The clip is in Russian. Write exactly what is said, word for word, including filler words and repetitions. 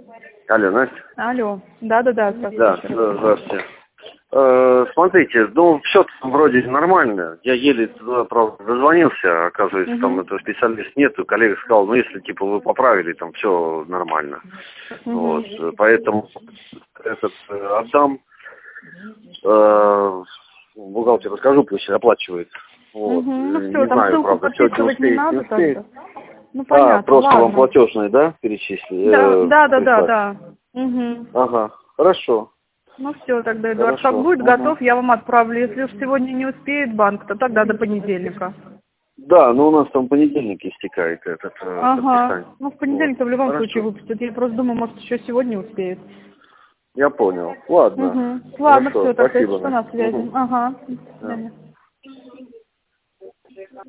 Алло, Настя? Алло. Да-да-да, Да, здравствуйте. да, здравствуйте. Э, смотрите, ну, все вроде нормально. Я еле туда, правда, дозвонился, оказывается, там Угу. этого специалиста нету. Коллега сказал, ну, если, типа, вы поправили, там все нормально. Угу. Вот, э, поэтому этот э, отдам, э, бухгалтеру скажу, пусть оплачивает. Вот, Угу. Ну э, все, не там знаю, ссылку правда, сегодня подписывать не успеет, не надо успеет. тогда. Ну А, понятно, просто вам ладно. платежный, да, перечисли? Да, Э, да, да, да, прислать? да. Угу. Ага, хорошо, Ну все, тогда, Эдуард, как хорошо. будет Угу. готов, я вам отправлю. Если уж сегодня не успеет банк, то тогда до понедельника. Да, но у нас там понедельник истекает этот э, Ага. подписание. Ну в Вот. понедельник-то в любом случае Хорошо. выпустят. Я просто думаю, может еще сегодня успеет. Я понял. Ладно. Угу. Ладно, Хорошо. все, тогда если Спасибо, что, на Настя. связи. Угу. Ага. До Да. свидания.